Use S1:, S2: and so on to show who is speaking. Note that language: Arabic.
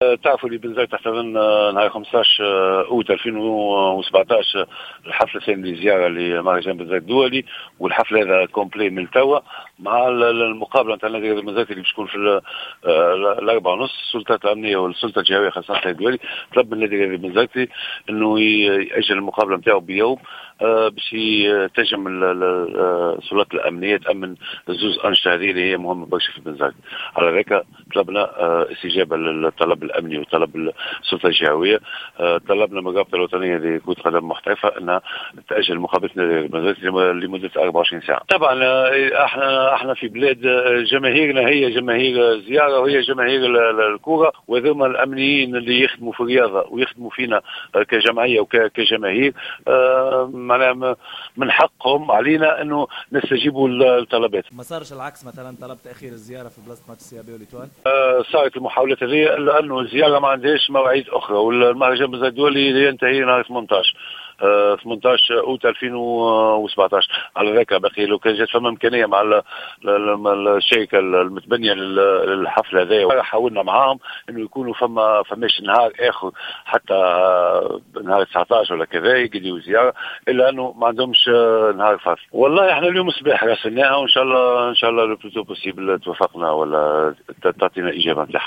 S1: تعرفوا اللي بنزرت تحتضن نهار 15 اوت 2017 الحفل الثاني للزياره لمهرجان بنزرت الدولي، والحفل هذا كومبلي من توا مع المقابله نتاع نادي بنزرت اللي باش تكون في الأربعة ونص. السلطات الامنيه والسلطه الجهويه خاصه النادي الدولي طلب من النادي بنزرت انه ياجل المقابله نتاعو بيوم باش تنجم السلطات الامنيه تامن زوز انشطه هذه اللي هي مهمه برشا في بنزرت. على ذلك طلبنا استجابه للطلب الامني وطلب السلطه الجهويه. طلبنا من الرابطه الوطنيه لكره القدم المحترفه انها تاجل مقابله بنزرت لمده 24 ساعه. طبعا احنا في بلاد جماهيرنا هي جماهير زياره وهي جماهير الكره، وذوما الامنيين اللي يخدموا في الرياضه ويخدموا فينا كجمعيه وكجماهير معناها من حقهم علينا انه نستجيبوا للطلبات.
S2: ما صارش العكس مثلا طلب تاخير الزياره في بلاصه ماتش السيابي والإتوال؟
S1: صارت المحاولات هذه لانه الزياره ما عندهاش مواعيد اخرى، والمهرجان بنزرت الدولي ينتهي نهار 18 اوت 2017. على ذاك باقي لو كان جات فما امكانيه مع الشركه المتبنيه للحفل هذا، حاولنا معاهم انه يكونوا فماش نهار اخر حتى نهار 19 ولا كذا يقضيوا زياره، الا انه ما عندهمش نهار فاصل. والله احنا اليوم الصباح راسلناها وان شاء الله لو بلوتو بوسيبل توافقنا ولا تعطينا اجابه نتاعها.